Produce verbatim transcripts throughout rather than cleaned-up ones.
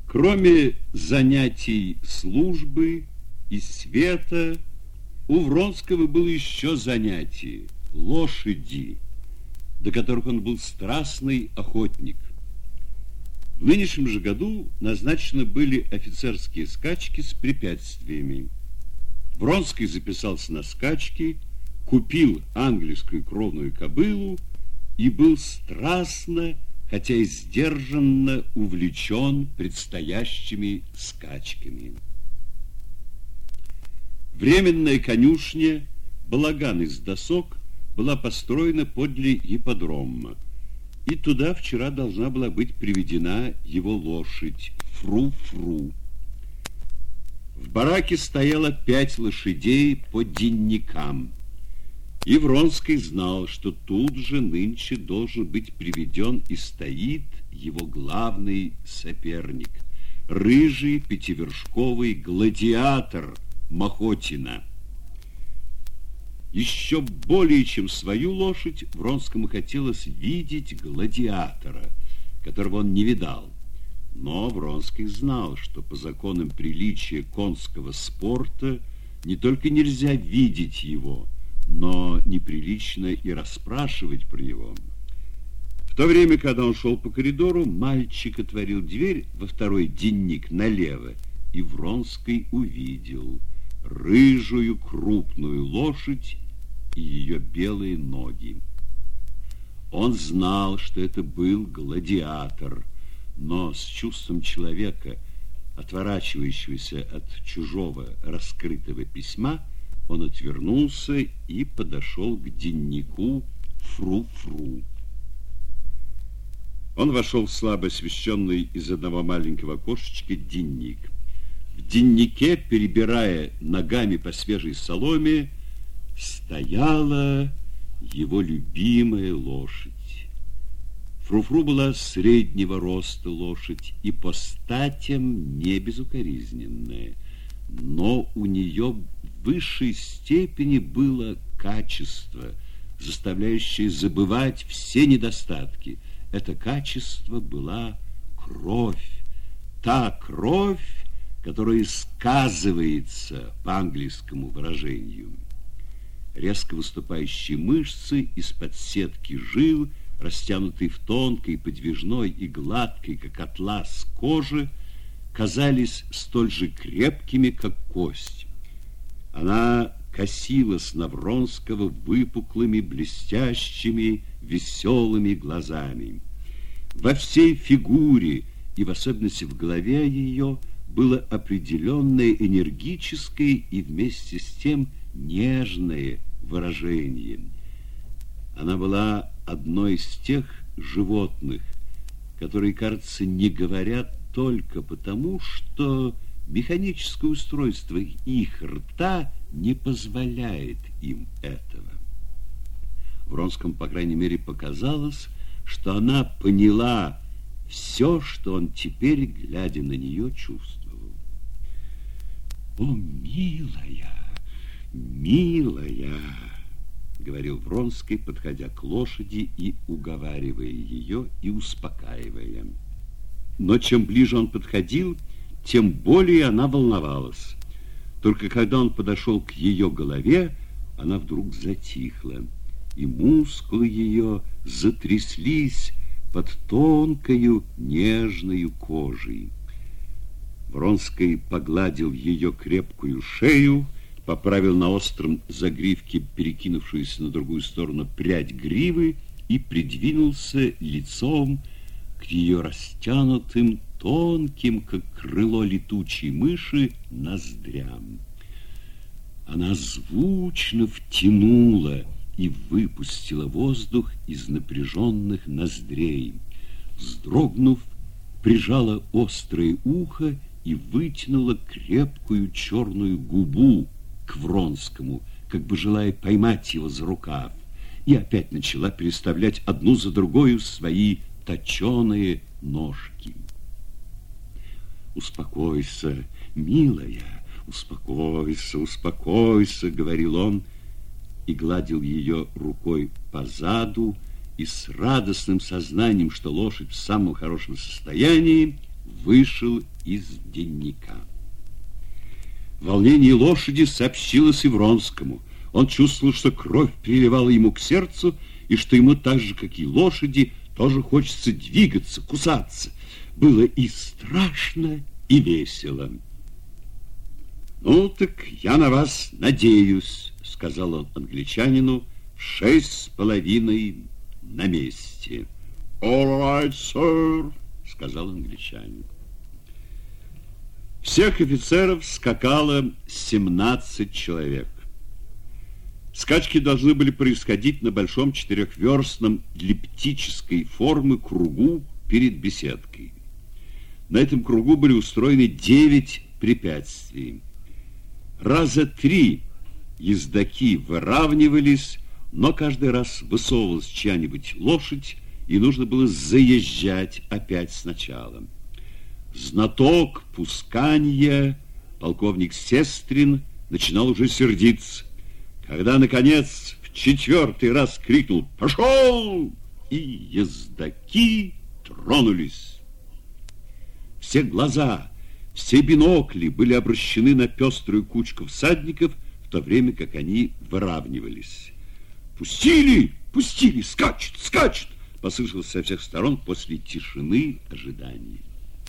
Кроме занятий службы и света, у Вронского было еще занятие – лошади, до которых он был страстный охотник. В нынешнем же году назначены были офицерские скачки с препятствиями. Вронский записался на скачки, купил английскую кровную кобылу и был страстно, хотя и сдержанно увлечен предстоящими скачками. Временная конюшня, балаган из досок, была построена подле ипподрома, и туда вчера должна была быть приведена его лошадь Фру-Фру. В бараке стояло пять лошадей по денникам, и Вронский знал, что тут же нынче должен быть приведен и стоит его главный соперник, рыжий пятивершковый гладиатор Махотина. Еще более, чем свою лошадь, Вронскому хотелось видеть гладиатора, которого он не видал. Но Вронский знал, что по законам приличия конского спорта не только нельзя видеть его, но неприлично и расспрашивать про него. В то время, когда он шел по коридору, мальчик отворил дверь во второй денник налево, и Вронский увидел рыжую крупную лошадь и ее белые ноги. Он знал, что это был гладиатор, но с чувством человека, отворачивающегося от чужого раскрытого письма, он отвернулся и подошел к деннику Фру-Фру. Он вошел в слабо освещенный из одного маленького окошечка денник. В деннике, перебирая ногами по свежей соломе, стояла его любимая лошадь. Фру-Фру была среднего роста лошадь и по статям не безукоризненная, но у нее в высшей степени было качество, заставляющее забывать все недостатки. Это качество была кровь, та кровь, которая сказывается по английскому выражению. Резко выступающие мышцы из-под сетки жил, растянутые в тонкой, подвижной и гладкой, как атлас, кожи, казались столь же крепкими, как кость. Она косилась на Вронского выпуклыми, блестящими, веселыми глазами. Во всей фигуре и в особенности в голове ее было определенное энергическое и вместе с тем нежное выражение. Она была одной из тех животных, которые, кажется, не говорят только потому, что механическое устройство их рта не позволяет им этого. Вронскому, по крайней мере, показалось, что она поняла все, что он теперь, глядя на нее, чувствовал. «О, милая, милая!» — говорил Вронский, подходя к лошади и уговаривая ее и успокаивая. Но чем ближе он подходил, тем более она волновалась. Только когда он подошел к ее голове, она вдруг затихла, и мускулы ее затряслись под тонкою нежною кожей. Вронский погладил ее крепкую шею, поправил на остром загривке перекинувшуюся на другую сторону прядь гривы и придвинулся лицом к ее растянутым, тонким, как крыло летучей мыши, ноздрям. Она звучно втянула и выпустила воздух из напряженных ноздрей. Вздрогнув, прижала острое ухо и вытянула крепкую черную губу к Вронскому, как бы желая поймать его за рукав, и опять начала переставлять одну за другою свои точеные ножки. «Успокойся, милая, успокойся, успокойся», — говорил он, и гладил ее рукой по заду, и с радостным сознанием, что лошадь в самом хорошем состоянии, вышел из дневника. Волнение лошади сообщилось и Вронскому. Он чувствовал, что кровь приливала ему к сердцу, и что ему так же, как и лошади, тоже хочется двигаться, кусаться. Было и страшно, и весело. «Ну, так я на вас надеюсь», — сказал он англичанину, в шесть с половиной на месте. «All right, sir», — сказал англичанин. Всех офицеров скакало семнадцать человек. Скачки должны были происходить на большом четырехверстном эллиптической формы кругу перед беседкой. На этом кругу были устроены девять препятствий. Раза три ездаки выравнивались, но каждый раз высовывалась чья-нибудь лошадь, и нужно было заезжать опять сначала. Знаток пусканья, полковник Сестрин, начинал уже сердиться, когда, наконец, в четвертый раз крикнул «Пошел!» и ездаки тронулись. Все глаза, все бинокли были обращены на пеструю кучку всадников, в то время как они выравнивались. «Пустили! Пустили! Скачут! Скачут!» послышалось со всех сторон после тишины ожидания.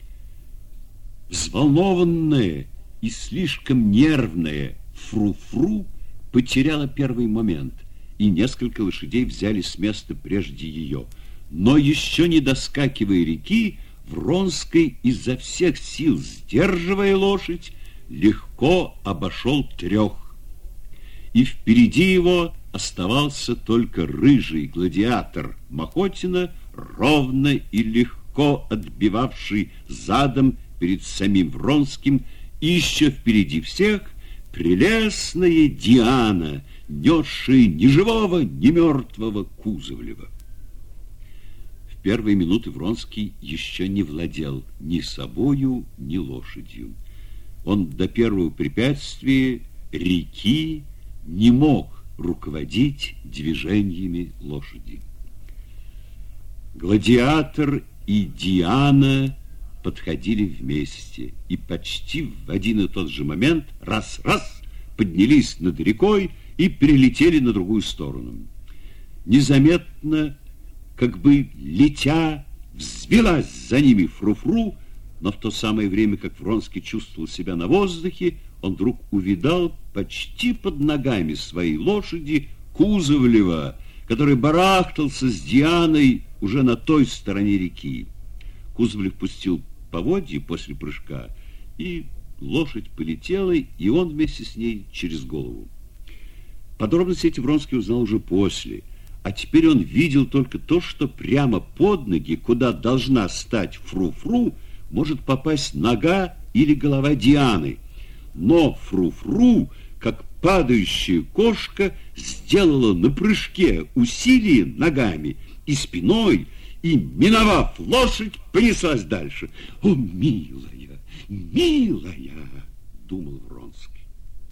Взволнованная и слишком нервная Фру-Фру потеряла первый момент, и несколько лошадей взяли с места прежде ее. Но еще не доскакивая реки, Вронский изо всех сил, сдерживая лошадь, легко обошел трех. И впереди его оставался только рыжий гладиатор Махотина, ровно и легко отбивавший задом перед самим Вронским, и еще впереди всех прелестная Диана, несшая ни живого, ни мертвого Кузовлева. В первые минуты Вронский еще не владел ни собою, ни лошадью. Он до первого препятствия реки не мог руководить движениями лошади. Гладиатор и Диана подходили вместе, и почти в один и тот же момент раз-раз поднялись над рекой и перелетели на другую сторону. Незаметно, как бы летя, взвилась за ними Фру-Фру, но в то самое время, как Вронский чувствовал себя на воздухе, он вдруг увидал почти под ногами своей лошади Кузовлева, который барахтался с Дианой уже на той стороне реки. Кузовлев пустил поводья после прыжка, и лошадь полетела, и он вместе с ней через голову. Подробности эти Вронский узнал уже после, а теперь он видел только то, что прямо под ноги, куда должна стать Фру-Фру, может попасть нога или голова Дианы. Но Фру-Фру, как падающая кошка, сделала на прыжке усилие ногами и спиной, и, миновав лошадь, понеслась дальше. «О, милая, милая!» — думал Вронский.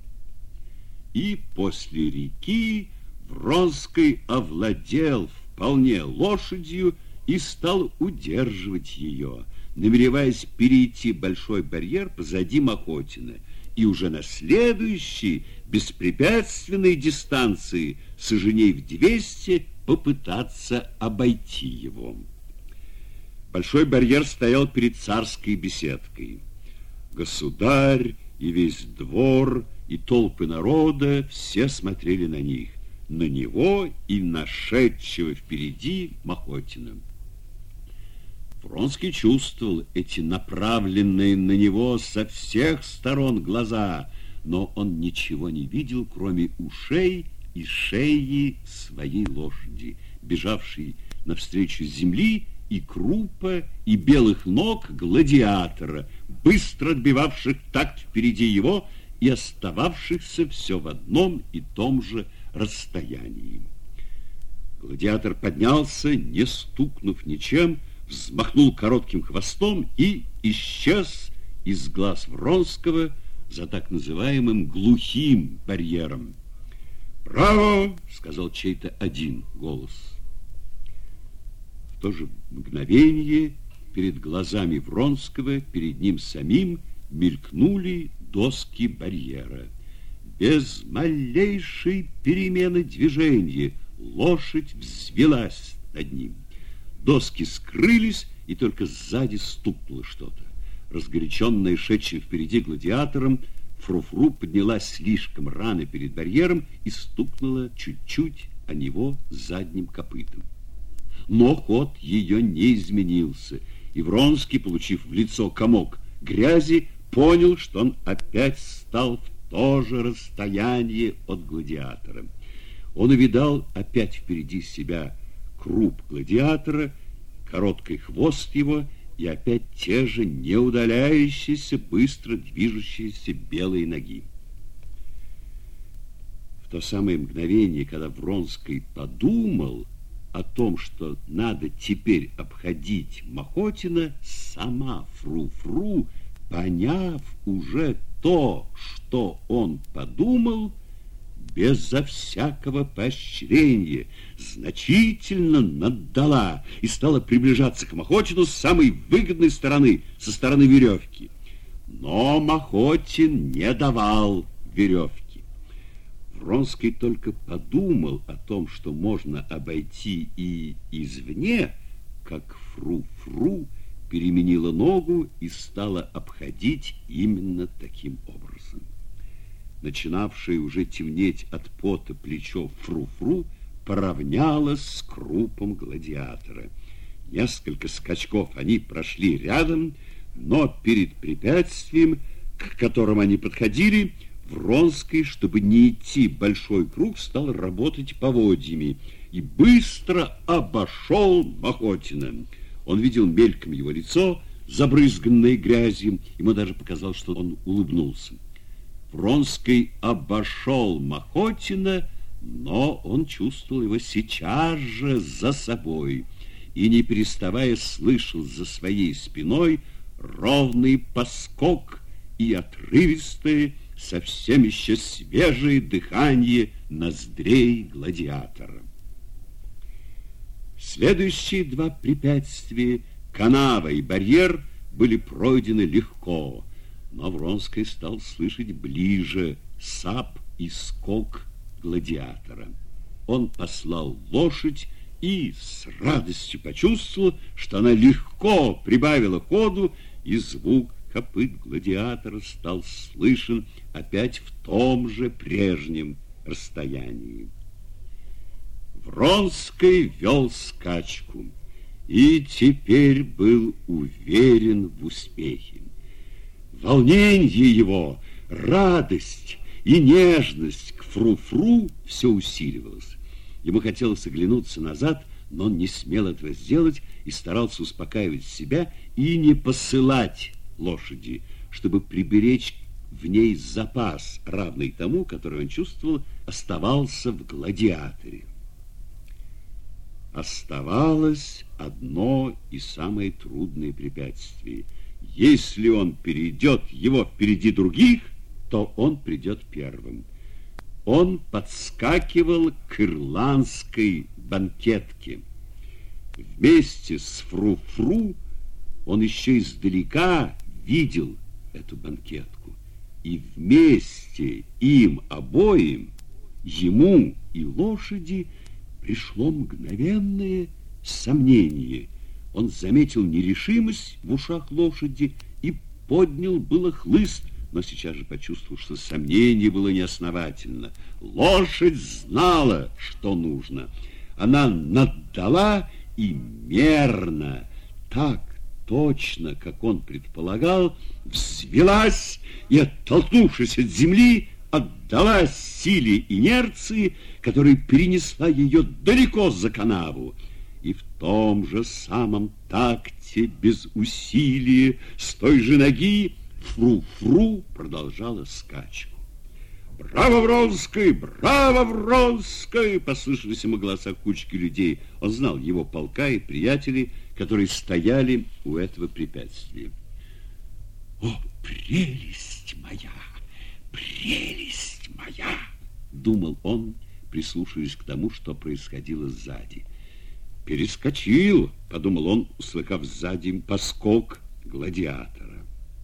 И после реки Вронский овладел вполне лошадью и стал удерживать ее, намереваясь перейти большой барьер позади Махотина, и уже на следующей беспрепятственной дистанции саженей в двести попытаться обойти его. Большой барьер стоял перед царской беседкой. Государь и весь двор, и толпы народа все смотрели на них, на него и на шедшего впереди Махотина. Вронский чувствовал эти направленные на него со всех сторон глаза, но он ничего не видел, кроме ушей и шеи своей лошади, бежавшей навстречу земли, и крупа, и белых ног гладиатора, быстро отбивавших такт впереди его и остававшихся все в одном и том же расстоянии. Гладиатор поднялся, не стукнув ничем, взмахнул коротким хвостом и исчез из глаз Вронского за так называемым глухим барьером. «Браво!» — сказал чей-то один голос. В то же мгновение перед глазами Вронского, перед ним самим мелькнули доски барьера. Без малейшей перемены движения лошадь взвелась над ним. Доски скрылись, и только сзади стукнуло что-то. Разгоряченная, шедшая впереди гладиатором, Фру-Фру поднялась слишком рано перед барьером и стукнула чуть-чуть о него задним копытом. Но ход ее не изменился, и Вронский, получив в лицо комок грязи, понял, что он опять стал в то же расстояние от гладиатора. Он увидал опять впереди себя круп гладиатора, короткий хвост его и опять те же неудаляющиеся, быстро движущиеся белые ноги. В то самое мгновение, когда Вронский подумал о том, что надо теперь обходить Махотина, сама Фру-Фру, поняв уже то, что он подумал, безо всякого поощрения, значительно наддала и стала приближаться к Махотину с самой выгодной стороны, со стороны веревки. Но Махотин не давал веревки. Вронский только подумал о том, что можно обойти и извне, как Фру-Фру переменила ногу и стала обходить именно таким образом. Начинавшее уже темнеть от пота плечо Фру-Фру поравнялось с крупом гладиатора. Несколько скачков они прошли рядом, но перед препятствием, к которому они подходили, Вронский, чтобы не идти большой круг, стал работать поводьями и быстро обошел Махотина. Он видел мельком его лицо, забрызганное грязью, ему даже показалось, что он улыбнулся. Вронский обошел Махотина, но он чувствовал его сейчас же за собой и, не переставая, слышал за своей спиной ровный поскок и отрывистое, совсем еще свежее дыхание ноздрей гладиатора. Следующие два препятствия, канава и барьер, были пройдены легко, но Вронский стал слышать ближе сап и скок гладиатора. Он послал лошадь и с радостью почувствовал, что она легко прибавила ходу, и звук копыт гладиатора стал слышен опять в том же прежнем расстоянии. Вронский вел скачку и теперь был уверен в успехе. Волнение его, радость и нежность к Фру-Фру все усиливалось. Ему хотелось оглянуться назад, но он не смел этого сделать и старался успокаивать себя и не посылать лошади, чтобы приберечь в ней запас, равный тому, который он чувствовал, оставался в гладиаторе. Оставалось одно и самое трудное препятствие. Если он перейдет его впереди других, то он придет первым. Он подскакивал к ирландской банкетке. Вместе с Фру-Фру он еще издалека видел эту банкетку. И вместе им обоим, ему и лошади, пришло мгновенное сомнение. Он заметил нерешимость в ушах лошади и поднял было хлыст, но сейчас же почувствовал, что сомнение было неосновательно. Лошадь знала, что нужно. Она наддала и мерно, так точно, как он предполагал, взвелась и, оттолкнувшись от земли, отдалась силе инерции, которая перенесла ее далеко за канаву. И в том же самом такте, без усилия, с той же ноги, Фру-Фру продолжала скачку. «Браво, Вронский! Браво, Вронский!» Послышались ему голоса кучки людей. Он знал его полка и приятелей, которые стояли у этого препятствия. «О, прелесть моя! Прелесть моя!» — думал он, прислушиваясь к тому, что происходило сзади. перескочил, подумал он, услыхав сзади поскок гладиатора.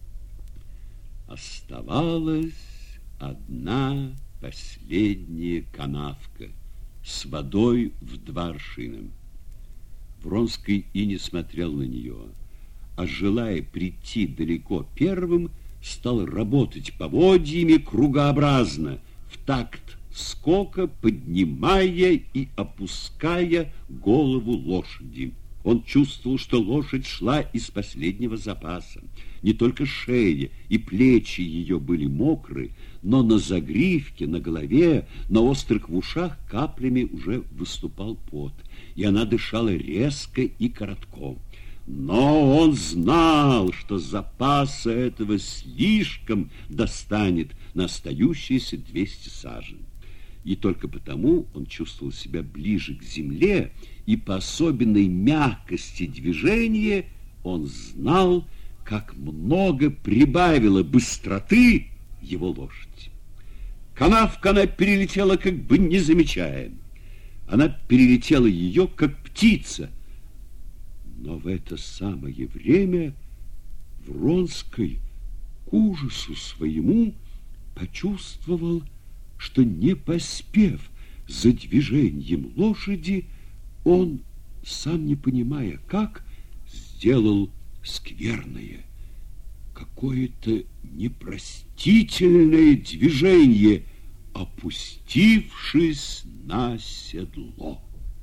Оставалась одна последняя канавка с водой в два аршина. Вронский и не смотрел на нее, а, желая прийти далеко первым, стал работать поводьями кругообразно, в такт скока, поднимая и опуская голову лошади. Он чувствовал, что лошадь шла из последнего запаса. Не только шея и плечи ее были мокры, но на загривке, на голове, на острых в ушах каплями уже выступал пот, и она дышала резко и коротко. Но он знал, что запаса этого слишком достанет на остающиеся двести сажен. И только потому он чувствовал себя ближе к земле, и по особенной мягкости движения он знал, как много прибавила быстроты его лошадь. Канавка она перелетела, как бы не замечая. Она перелетела ее, как птица. Но в это самое время Вронский к ужасу своему почувствовал, что, не поспев за движением лошади, он, сам не понимая как, сделал скверное, какое-то непростительное движение, опустившись на седло.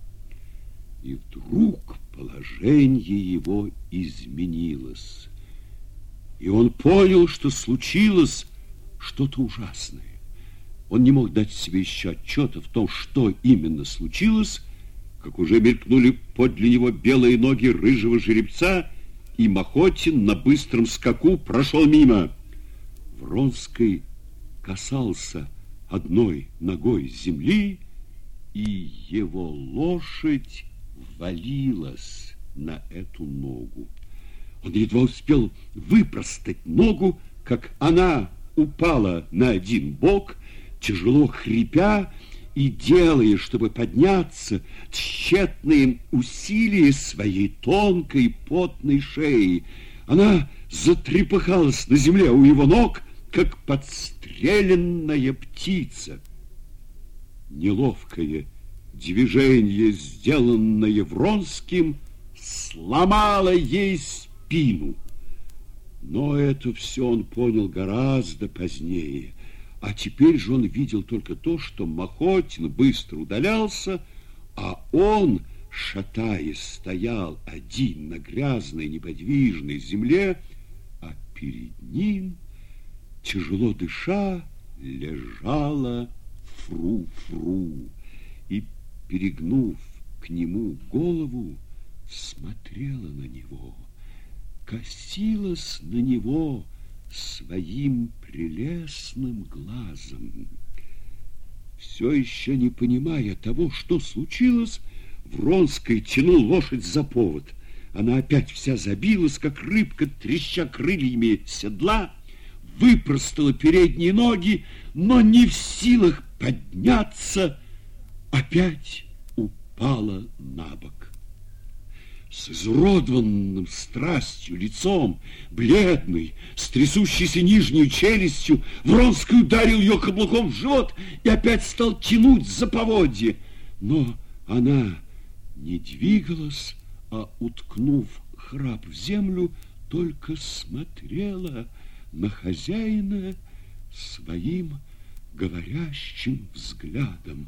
И вдруг положение его изменилось, и он понял, что случилось что-то ужасное. Он не мог дать себе еще отчета в том, что именно случилось, как уже мелькнули подле него белые ноги рыжего жеребца, и Махотин на быстром скаку прошел мимо. Вронский касался одной ногой земли, и его лошадь валилась на эту ногу. Он едва успел выпростать ногу, как она упала на один бок, тяжело хрипя и делая, чтобы подняться, тщетные усилия своей тонкой потной шеи. Она затрепыхалась на земле у его ног, как подстреленная птица. Неловкое движение, сделанное Вронским, сломало ей спину. Но это все он понял гораздо позднее. А теперь же он видел только то, что Махотин быстро удалялся, а он, шатаясь, стоял один на грязной неподвижной земле, а перед ним, тяжело дыша, лежала Фру-Фру и, перегнув к нему голову, смотрела на него, косилась на него своим прелестным глазом. Все еще не понимая того, что случилось, Вронский тянул лошадь за повод. Она опять вся забилась, как рыбка, треща крыльями седла, выпростала передние ноги, но не в силах подняться, опять упала на бок. С изуродованным страстью лицом, бледный, с трясущейся нижней челюстью, Вронский ударил ее каблуком в живот и опять стал тянуть за поводье. Но она не двигалась, а, уткнув храп в землю, только смотрела на хозяина своим говорящим взглядом.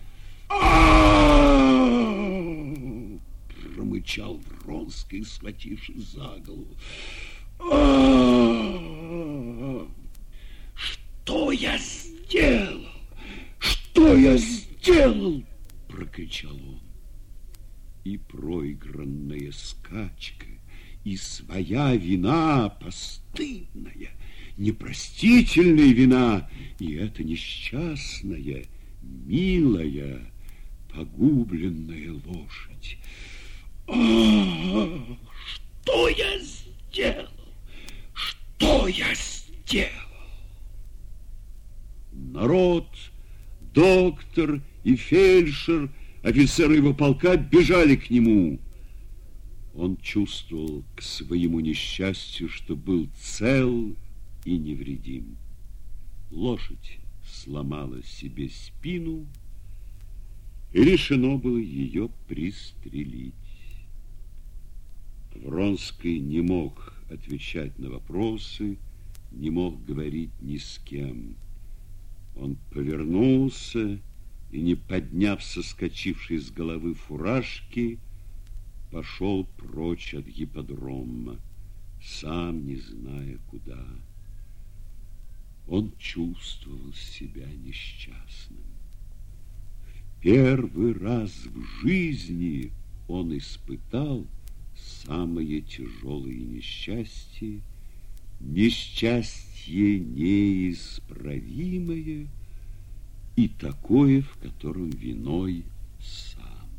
А-а-а! Промычал Вронский, схватившись за голову. А-а-а! Что я сделал? Что я сделал? Прокричал он. И проигранная скачка, и своя вина, постыдная, непростительная вина, и эта несчастная, милая, погубленная лошадь. А, что я сделал? Что я сделал? Народ, доктор и фельдшер, Офицеры его полка бежали к нему. Он чувствовал к своему несчастью, что был цел и невредим. Лошадь сломала себе спину, и решено было ее пристрелить. Вронский не мог отвечать на вопросы, не мог говорить ни с кем. Он повернулся и, не подняв соскочившей с головы фуражки, пошел прочь от гипподрома, сам не зная куда. Он чувствовал себя несчастным. В первый раз в жизни он испытал самое тяжелое несчастье, несчастье неисправимое и такое, в котором виной сам.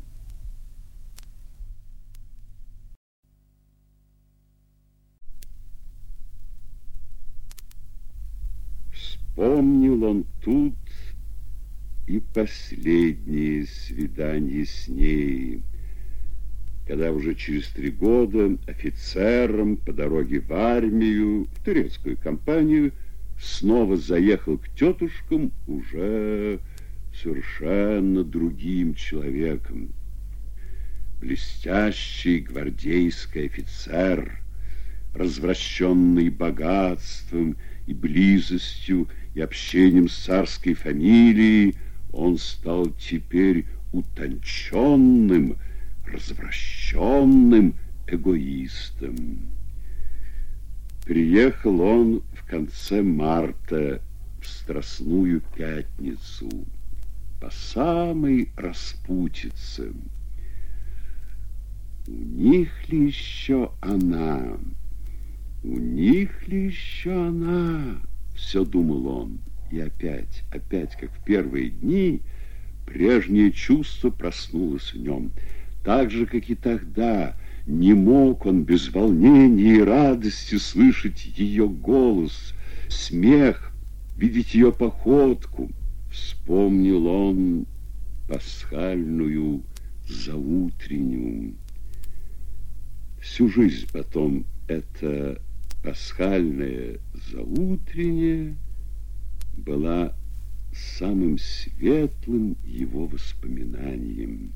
Вспомнил он тут и последнее свидание с ней, когда уже через три года офицером по дороге в армию, в турецкую компанию, снова заехал к тетушкам уже совершенно другим человеком. Блестящий гвардейский офицер, развращенный богатством и близостью и общением с царской фамилией, он стал теперь утонченным, развращенным эгоистом. Приехал он в конце марта в Страстную пятницу по самой распутице. У них ли еще она? У них ли еще она? Все думал он. И опять, опять, как в первые дни, прежнее чувство проснулось в нем. Так же, как и тогда, не мог он без волнения и радости слышать ее голос, смех, видеть ее походку. Вспомнил он пасхальную заутреннюю. Всю жизнь потом эта пасхальная заутренняя была самым светлым его воспоминанием.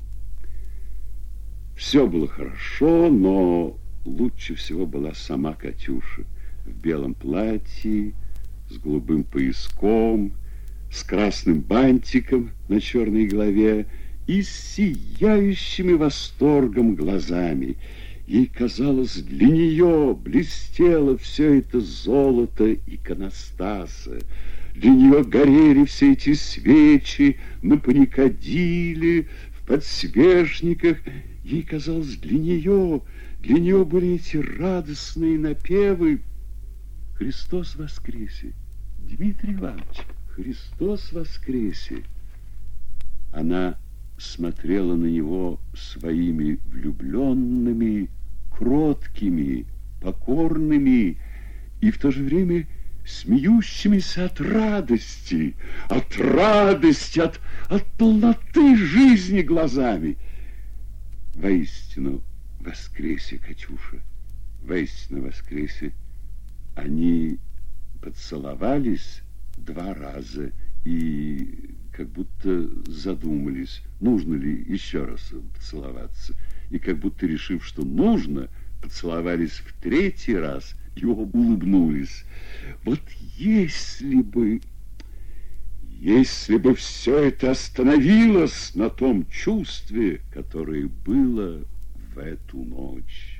Все было хорошо, но лучше всего была сама Катюша в белом платье, с голубым пояском, с красным бантиком на черной голове и с сияющими восторгом глазами. Ей казалось, для нее блестело все это золото иконостаса, для нее горели все эти свечи на паникадиле, в подсвечниках. Ей казалось, для нее, для нее были эти радостные напевы. Христос воскресе! Дмитрий Иванович, Христос воскресе! Она смотрела на него своими влюбленными, кроткими, покорными и в то же время смеющимися от радости, от радости, от, от полноты жизни глазами. Воистину воскресе, Катюша, воистину воскресе. Они поцеловались два раза и как будто задумались, нужно ли еще раз поцеловаться. И как будто решив, что нужно, поцеловались в третий раз и оба улыбнулись. Вот если бы, если бы все это остановилось на том чувстве, которое было в эту ночь.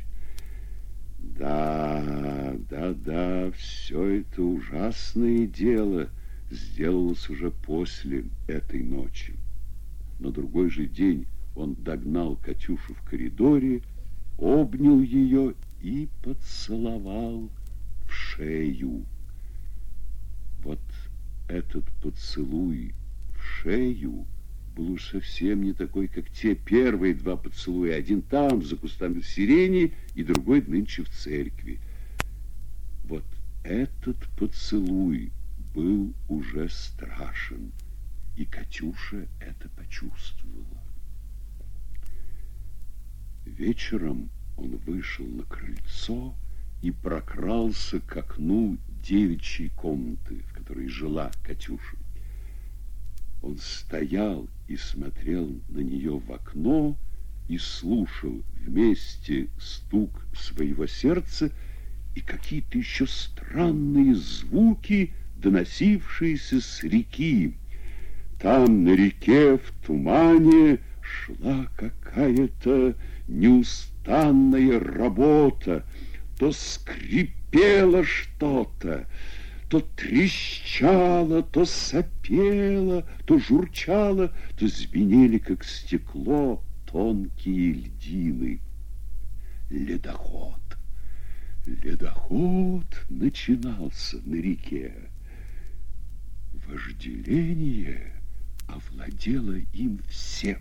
Да, да, да, все это ужасное дело сделалось уже после этой ночи. На другой же день он догнал Катюшу в коридоре, обнял ее и поцеловал в шею. Вот этот поцелуй в шею был уж совсем не такой, как те первые два поцелуя. Один там, за кустами сирени, и другой нынче в церкви. Вот этот поцелуй был уже страшен, и Катюша это почувствовала. Вечером он вышел на крыльцо и прокрался к окну девичьей комнаты, в которой жила Катюша. Он стоял и смотрел на нее в окно и слушал вместе стук своего сердца и какие-то еще странные звуки, доносившиеся с реки. Там на реке в тумане шла какая-то неустанная работа. То скрипело что-то, то трещало, то сопело, то журчало, то звенели, как стекло, тонкие льдины. Ледоход. Ледоход начинался на реке. Вожделение овладело им всем.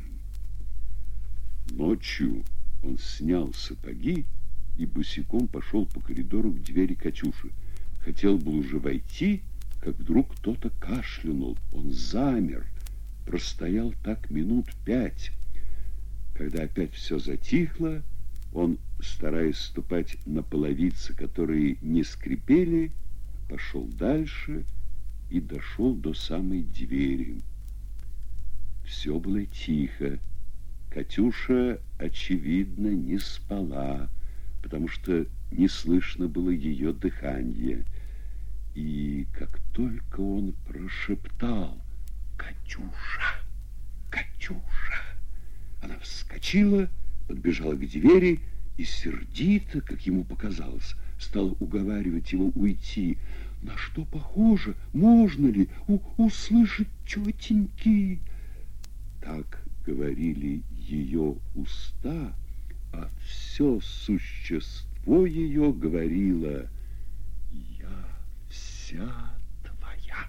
Ночью он снял сапоги и босиком пошел по коридору к двери Катюши. Хотел был уже войти, как вдруг кто-то кашлянул. Он замер, простоял так минут пять. Когда опять все затихло, он, стараясь ступать на половицы, которые не скрипели, пошел дальше и дошел до самой двери. Все было тихо. Катюша, очевидно, не спала, потому что не слышно было ее дыхания. И как только он прошептал «Катюша! Катюша!», она вскочила, подбежала к двери и сердито, как ему показалось, стала уговаривать его уйти. На что похоже? Можно ли у услышать тетеньки? Так говорили ее уста, а все существо ее говорило: «Я вся твоя,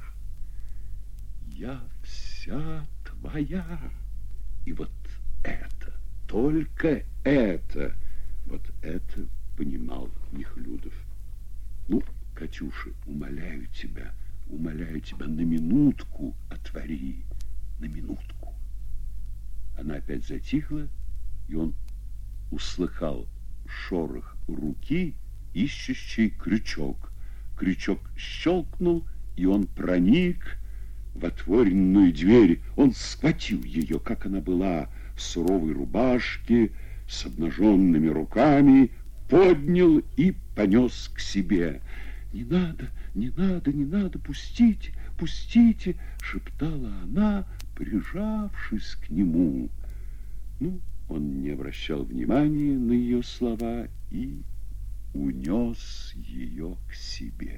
я вся твоя». И вот это, только это, вот это понимал Нехлюдов. «Ну, Катюша, умоляю тебя, умоляю тебя, на минутку отвори, на минутку». Она опять затихла, и он услыхал шорох руки, ищущий крючок. Крючок щелкнул, и он проник в отворенную дверь. Он схватил ее, как она была, в суровой рубашке, с обнаженными руками, поднял и понес к себе. «Не надо, не надо, не надо, пустите, пустите!» — шептала она, прижавшись к нему. Ну, он не обращал внимания на ее слова и унес ее к себе.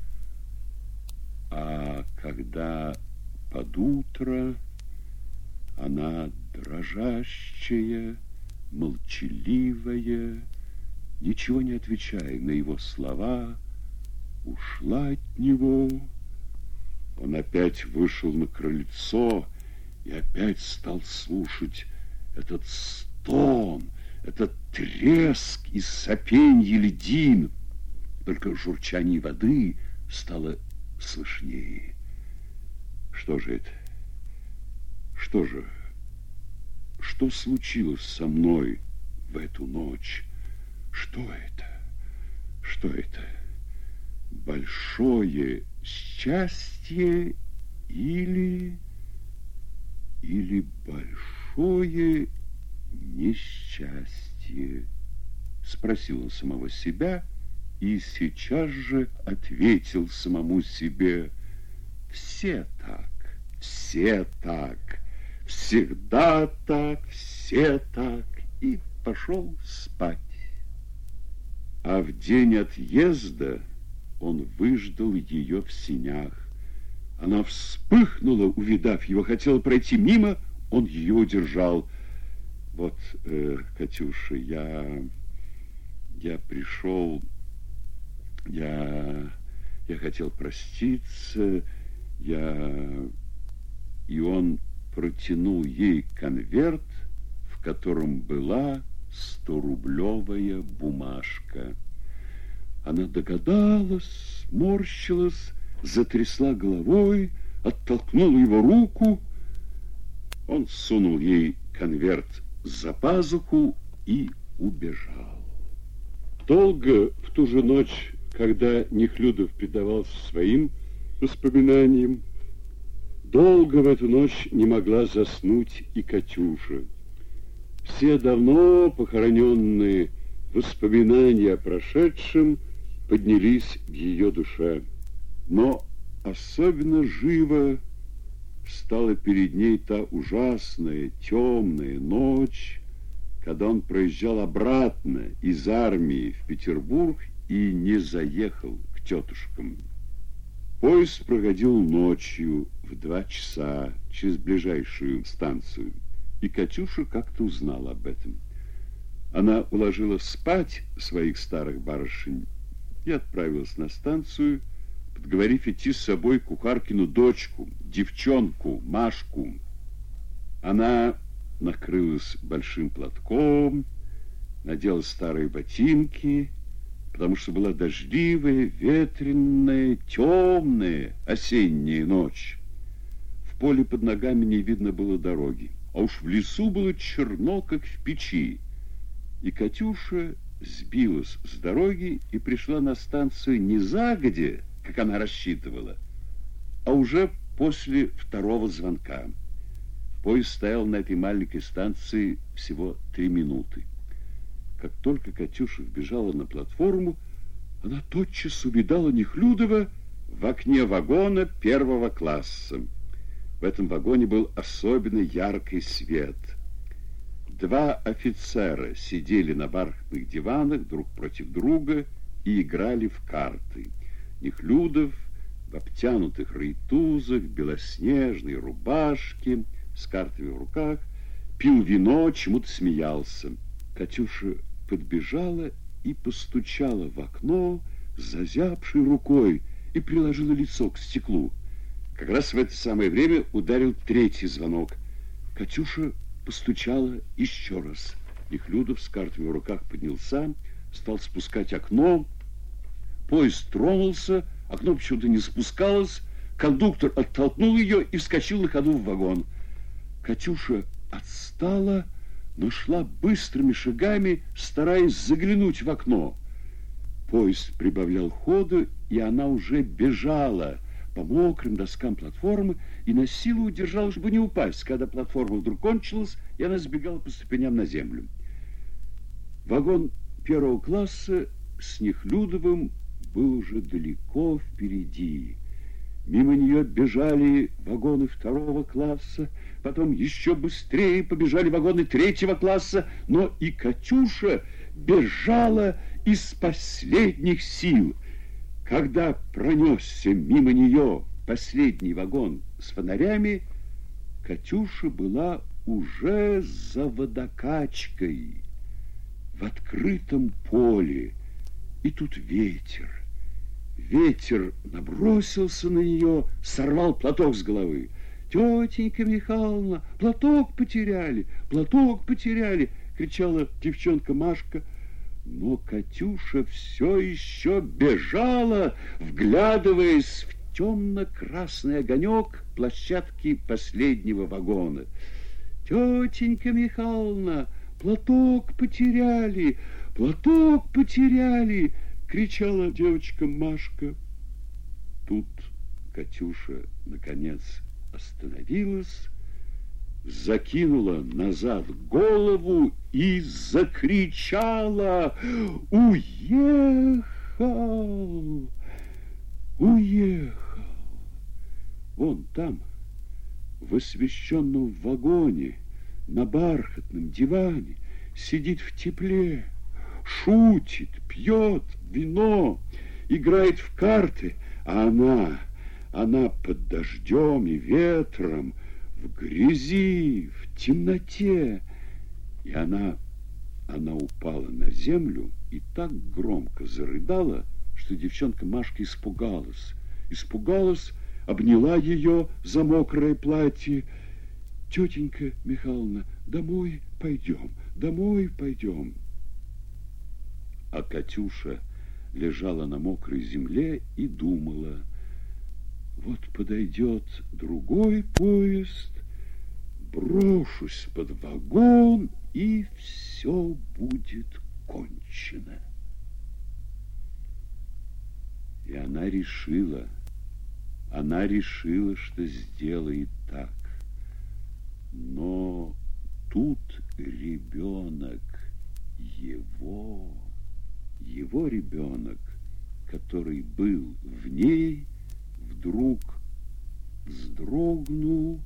А когда под утро она, дрожащая, молчаливая, ничего не отвечая на его слова, ушла от него, он опять вышел на крыльцо и опять стал слушать этот стон, этот треск и сопенье льдин. Только журчание воды стало слышнее. Что же это? Что же? Что случилось со мной в эту ночь? Что это? Что это? Большое счастье или... или большое несчастье? Спросил он самого себя и сейчас же ответил самому себе: все так, все так, всегда так, все так, и пошел спать. А в день отъезда он выждал ее в сенях. Она вспыхнула, увидав его, хотела пройти мимо, он ее удержал. Вот, э, Катюша, я, я пришел, я, я хотел проститься, я... И он протянул ей конверт, в котором была сторублевая бумажка. Она догадалась, сморщилась, затрясла головой, оттолкнула его руку. Он сунул ей конверт за пазуху и убежал. Долго в ту же ночь, когда Нехлюдов предавался своим воспоминаниям, долго в эту ночь не могла заснуть и Катюша. Все давно похороненные воспоминания о прошедшем поднялись в ее душе. Но особенно живо стала перед ней та ужасная темная ночь, когда он проезжал обратно из армии в Петербург и не заехал к тетушкам. Поезд проходил ночью в два часа через ближайшую станцию, и Катюша как-то узнала об этом. Она уложила спать своих старых барышень и отправилась на станцию, подговорив идти с собой кухаркину дочку, девчонку Машку. Она накрылась большим платком, надела старые ботинки, потому что была дождливая, ветреная, темная осенняя ночь. В поле под ногами не видно было дороги, а уж в лесу было черно, как в печи. И Катюша сбилась с дороги и пришла на станцию не загодя, как она рассчитывала, а уже после второго звонка. Поезд стоял на этой маленькой станции всего три минуты. Как только Катюша вбежала на платформу, она тотчас увидала Нехлюдова в окне вагона первого класса. В этом вагоне был особенно яркий свет. Два офицера сидели на бархатных диванах друг против друга и играли в карты. Нехлюдов в обтянутых рейтузах, белоснежной рубашке, с картами в руках, пил вино, чему-то смеялся. Катюша подбежала и постучала в окно зазябшей рукой и приложила лицо к стеклу. Как раз в это самое время ударил третий звонок. Катюша постучала еще раз. Нехлюдов с картами в руках поднялся, стал спускать окно. Поезд тронулся, окно почему-то не спускалось. Кондуктор оттолкнул ее и вскочил на ходу в вагон. Катюша отстала, но шла быстрыми шагами, стараясь заглянуть в окно. Поезд прибавлял ходу, и она уже бежала по мокрым доскам платформы и на силу удержалась, чтобы не упасть, когда платформа вдруг кончилась, и она сбегала по ступеням на землю. Вагон первого класса с Нехлюдовым был уже далеко впереди. Мимо нее бежали вагоны второго класса, потом еще быстрее побежали вагоны третьего класса, но и Катюша бежала из последних сил. Когда пронесся мимо нее последний вагон с фонарями, Катюша была уже за водокачкой в открытом поле. И тут ветер. Ветер набросился на нее, сорвал платок с головы. «Тетенька Михайловна, платок потеряли, платок потеряли!» кричала девчонка Машка. Но Катюша все еще бежала, вглядываясь в темно-красный огонек площадки последнего вагона. «Тетенька Михайловна, платок потеряли, платок потеряли!» кричала девочка Машка. Тут Катюша, наконец, остановилась, закинула назад голову и закричала: «Уехал! Уехал!» Вон там, в освещенном вагоне, на бархатном диване, сидит в тепле, шутит, пьет вино, играет в карты, а она, она под дождем и ветром, в грязи, в темноте. И она, она упала на землю и так громко зарыдала, что девчонка Машка испугалась. Испугалась, обняла ее за мокрое платье. «Тетенька Михайловна, домой пойдем, домой пойдем». А Катюша лежала на мокрой земле и думала: вот подойдет другой поезд, брошусь под вагон и все будет кончено. И она решила, она решила, что сделает так. Но тут ребенок его, его ребенок, который был в ней, вдруг вздрогнул,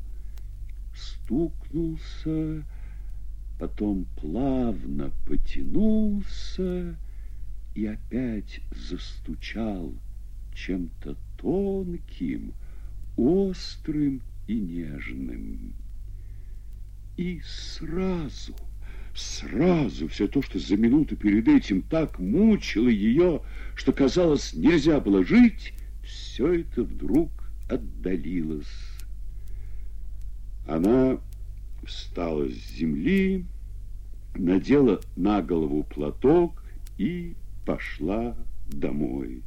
стукнулся, потом плавно потянулся и опять застучал чем-то тонким, острым и нежным. И сразу, сразу все то, что за минуту перед этим так мучило ее, что, казалось, нельзя было жить, все это вдруг отдалилось. Она встала с земли, надела на голову платок и пошла домой.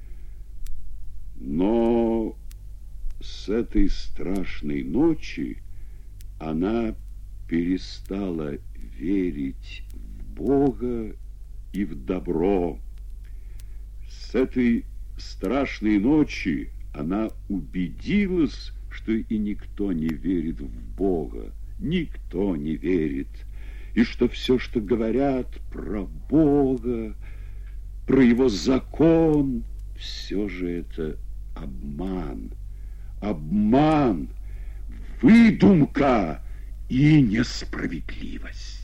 Но с этой страшной ночи она перестала верить в Бога и в добро. С этой страшной ночи она убедилась, что и никто не верит в Бога, никто не верит, и что все, что говорят про Бога, про его закон, все же это обман, обман, выдумка и несправедливость.